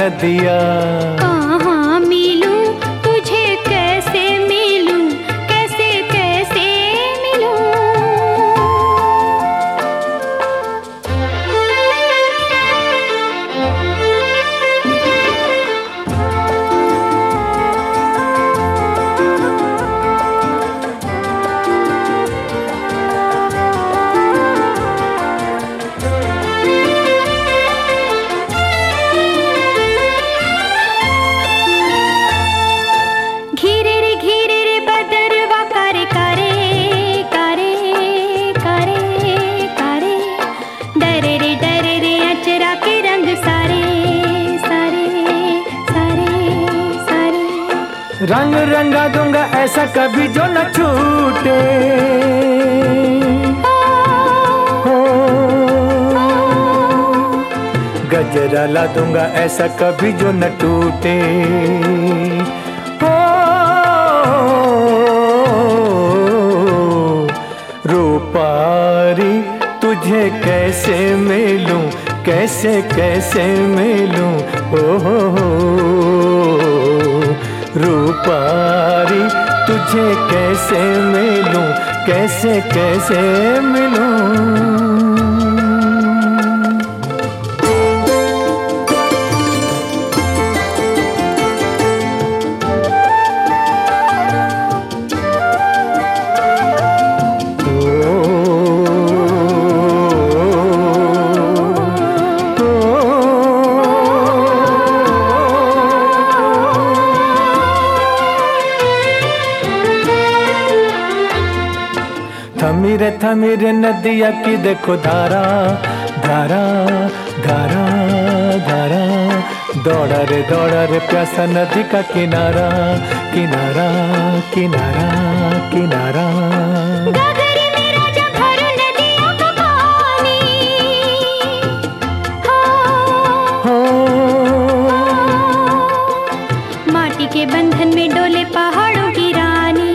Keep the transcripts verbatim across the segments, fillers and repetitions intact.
नदिया। कहाँ मिलूं तुझे, कैसे मिलूं, कैसे कैसे मिलूं। रंग रंगा दूंगा ऐसा कभी जो न छूटे, हो गजरा ला दूंगा ऐसा कभी जो न टूटे। हो रूपारी तुझे कैसे मिलूं, कैसे कैसे मिलूं। हो हो हो रूपारी तुझे कैसे मिलूं, कैसे कैसे मिलूं। थमीरे थमीरे नदिया की देखो धारा, धारा धारा धारा। दौड़ा रे दौड़ा रे प्यासा नदी का किनारा, किनारा किनारा किनारा। गगरी में राजा भर नदियों का पानी, हो माटी के बंधन में डोले पहाड़ों की रानी।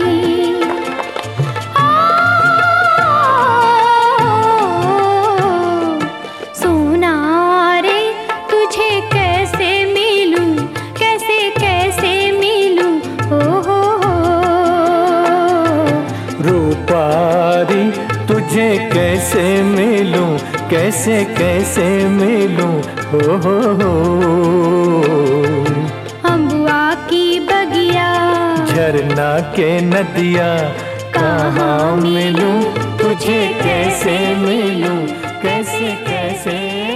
रूपारी तुझे कैसे मिलूं, कैसे कैसे मिलूं। हो हो हो अम्बुआ की बगिया, झरना के नदिया। कहाँ मिलूं तुझे, कैसे मिलूं, कैसे कैसे